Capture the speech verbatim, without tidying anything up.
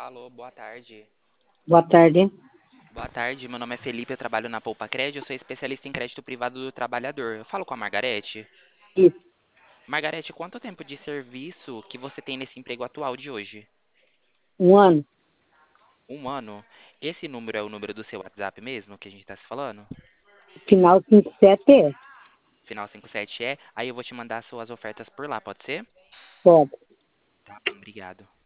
Alô, boa tarde. Boa tarde. Boa tarde, meu nome é Felipe, eu trabalho na Poupa Crédito, eu sou especialista em crédito privado do trabalhador. Eu falo com a Margarete. Isso. Margarete, quanto tempo de serviço que você tem nesse emprego atual de hoje? Um ano. Um ano? Esse número é o número do seu WhatsApp mesmo, que a gente tá se falando? Final cinquenta e sete é. Final cinquenta e sete é? Aí eu vou te mandar suas ofertas por lá, pode ser? Pode. Tá bom, obrigado.